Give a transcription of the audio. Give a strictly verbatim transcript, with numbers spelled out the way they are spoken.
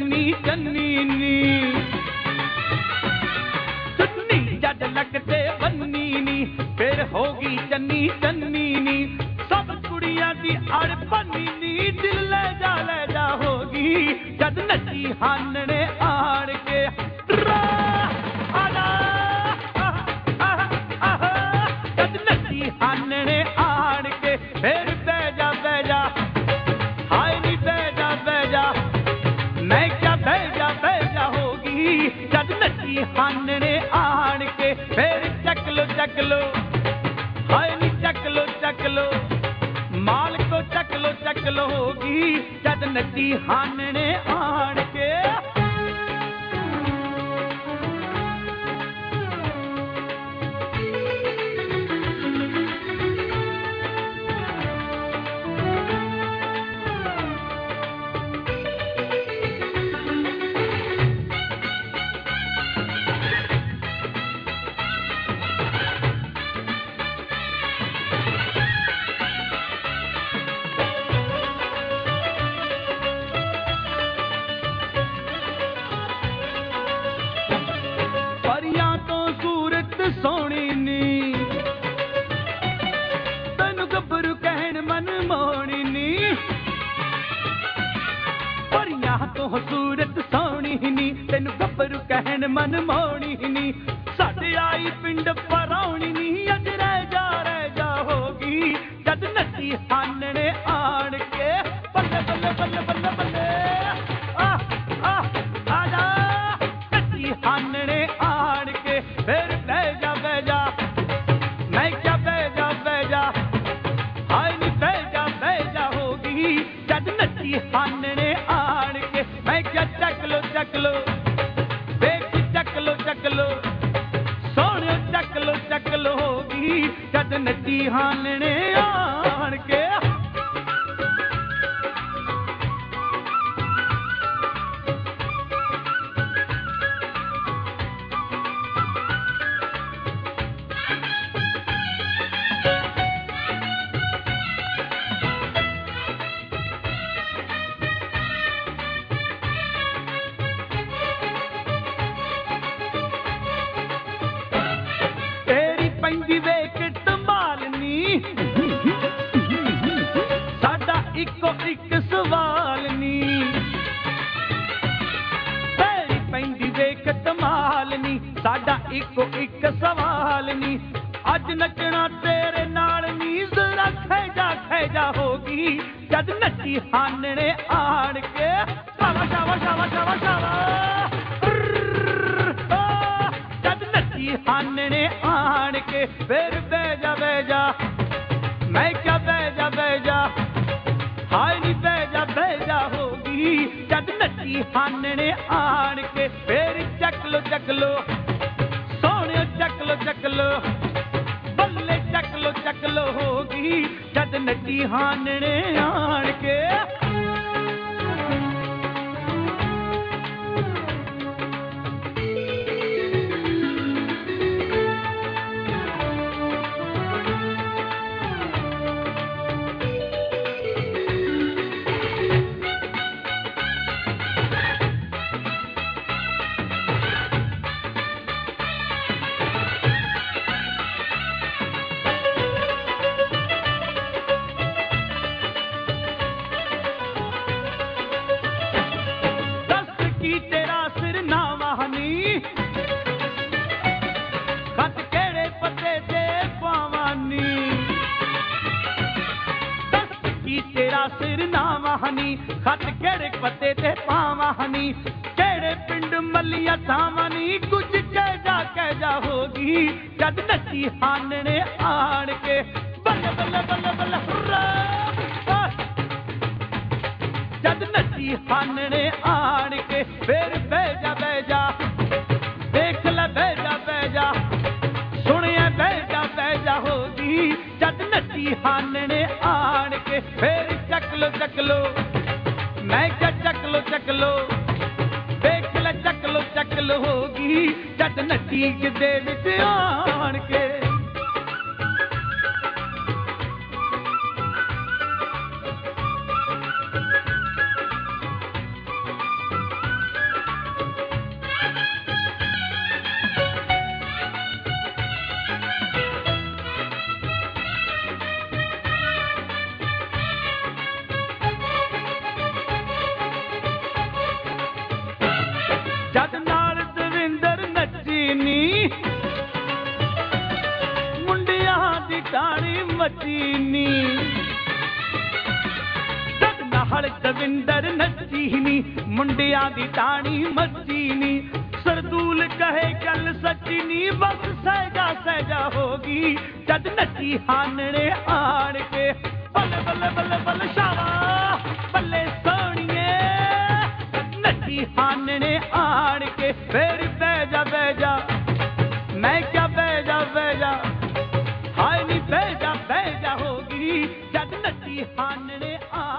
चन्नी चन्नी नी चुन्नी जद लगते बन्नी नी फिर होगी चन्नी चन्नी नी सब कुड़ियां दी अड़ बन्नी नी दिल ले जा ले जा होगी जद नची हानने आड़ के हानने आड़ के फिर बैजा बैजा हाय नी बैजा बैजा मैं क्या बैजा बैजा होगी जब नची हानने आड़ के फिर चक लो चक लो हाय नी चक लो चक लो माल को चक लो चक लो होगी जब नची हानने आड़ के सोनी नी तेनू गब्बरू कहन मन मोनी नी परियां तो सूरत सोनी नी तेनू गब्बरू कहन मन मोनी नी साडे आई पिंड पराउनी नी अज रह जा रह जा होगी जद नची हानने आड़ के बल्ले बल्ले बल्ले बल्ले बल्ले आ आ आजा नची हानने आड़ के फिर बैजा बैजा मैं क्या बैजा बैजा हाय नी बैजा बैजा होगी जद नची हानने आड़ के मैं क्या चक लो चक लो देख चक लो चक लो सोने चक लो चक लो होगी जद नची हानने आड़ के वेख संभालनी साडा इको एक सवाल नी तेरी पैंदी वेख संभालनी साडा इको एक सवाल नी अज नचना तेरे नाल नी जरा खैजा खैजा होगी जद नची हानने आड़ के शावा शावा शावा शावा शावा हानने आड़ के फिर बैजा बैजा मैं क्या बैजा बैजा हाय नी बैजा बैजा होगी जद नची हानने आड़ के फिर चक लो चक लो सोने चक लो चक लो बल्ले चक लो चक लो होगी जद नची हानने आड़ के खत केड़े पते ते पावानी केड़े पिंड मलिया थावानी कुछ कह जा कह जा होगी जद नची हानने आड़ के बल्ले बल्ले बल्ले बल्ले हुर्रा जद नची हानने आड़ के फिर बैजा बैजा देख ले बैजा बैजा सुनिए बैजा बैजा होगी जद नची हानने आड़ के फिर चक लो चक लो मैं क्या चक लो चक लो देख ले चक लो चक लो होगी जद नची दे विच आण के ਮੱਚੀ ਨੀ ਜਦ ਨਾਲ ਦਵਿੰਦਰ ਨੱਚੀ ਨੀ ਮੁੰਡਿਆਂ ਦੀ ਟਾਣੀ ਮੱਚੀ ਨੀ ਸਰਦੂਲ ਕਹੇ ਗੱਲ ਸੱਚੀ ਨੀ ਬਸ ਸਹਿਜਾ ਸਹਿਜਾ ਹੋ ਗਈ ਜਦ ਨੱਚੀ ਹਾਨਣੇ ਆਣ ਕੇ ਬੱਲੇ ਬੱਲੇ ਬੱਲੇ ਬੱਲੇ ਸ਼ਾਵਾ ਬੱਲੇ ਸੋਹਣੀਏ ਨੱਚੀ ਹਾਨਣੇ ਆਣ ਕੇ ਫੇਰ ਬਹਿ ਜਾ ਬਹਿ ਜਾ ਮੈਂ ਕਿਆ ਬਹਿ ਜਾ ਬਹਿ ਜਾ ਹਾਏ ਨੀ ਬਹਿ ਜਾ ਬਹਿ ਜਾ ਹੋ ਗਈ ਜਦ ਨੱਚੀ ਹਾਨਣੇ ਆ